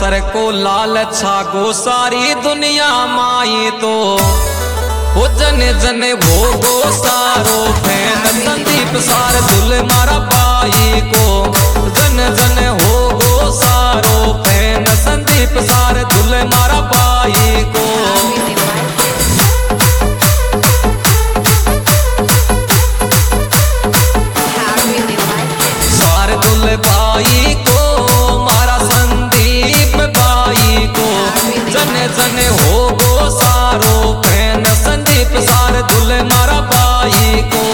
सर को लाल छागो सारी दुनिया माई तो वो जने जने हो गो सारो फैन संदीप सार दुल मारा बाई को जन जन हो गो सारो फैन संदीप सार दुल मारा बाई को सार दुल बाई को मारा संदीप बाई को जन जन हो गो सारो फैन संदीप सार दुल मारा बाई को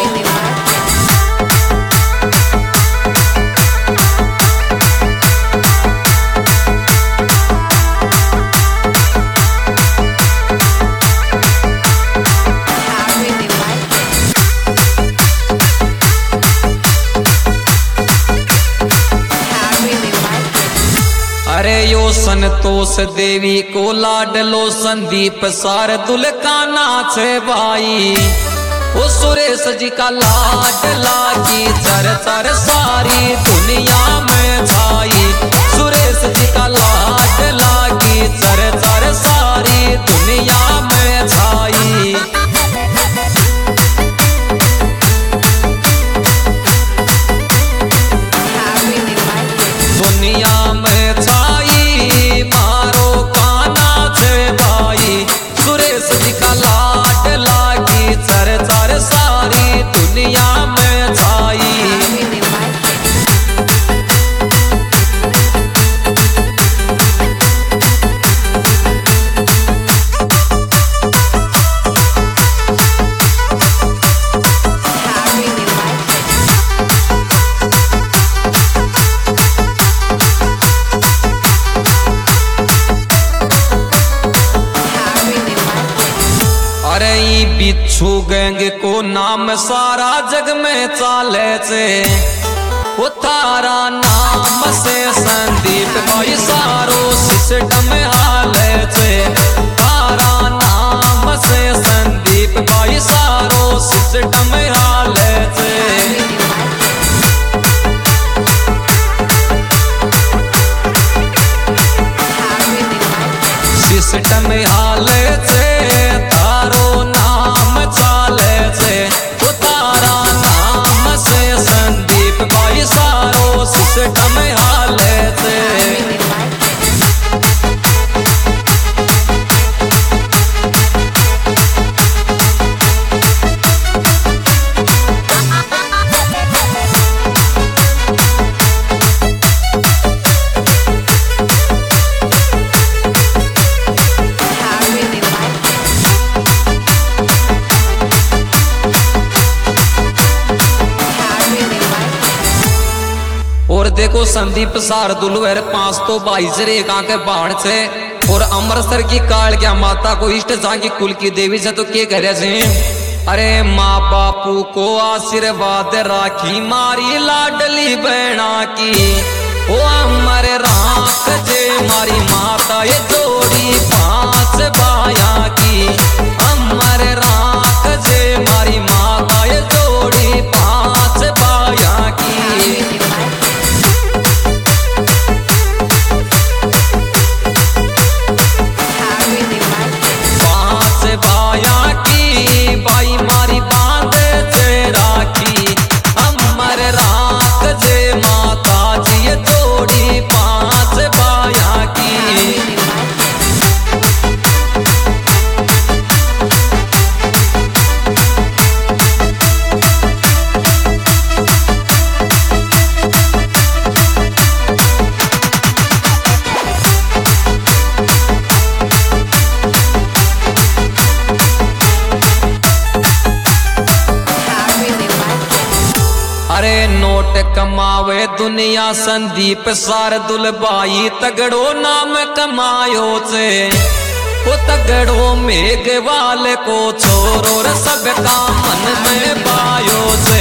अरे यो संतोष देवी को लाडलो संदीप सार दुल का नाच भाई वो सुरेश जी का लाडला की चर चर सारी दुनिया में छाई सुरेश जी का लाडला की चर चर सारी दुनिया में छाई दुनिया में छाई मारो काना छे भाई सुरेश जी का लाडला की चर चर सारी दुनिया में छाई अरे बिच्छू गैंग को नाम सारा जग में चाले से वो तारा नाम से संदीप भाई सारो सिस्टम हाले से तारा नाम से संदीप भाई सारो सिस्टम हाले से सिस्टम हाले से तारो नाम चाले से वो तारा नाम से संदीप भाई सारो सिस्टम हाले से और देखो संदीप सार दुलवेर 5 तो 22 रेखा के बाण से और अमृतसर की काल क्या माता को इष्ट जागी कुल की देवी से तो के करे से अरे माँ बापू को आशीर्वाद राखी मारी लाडली बहना की ओ अमर राख जे मारी माता ये जोड़ी 5 बाया की अमर राख जे मारी माता ये जोड़ी 5 बाया की बाया की बाई मारी बांध से राखी अमर राख जे माता जी ये जोड़ी 5 बाया की अरे नोट कमावे दुनिया संदीप सार दुल बाई तगड़ो नाम कमायो से वो तगड़ो मेघवाल को छोरो सब का मन में बायो से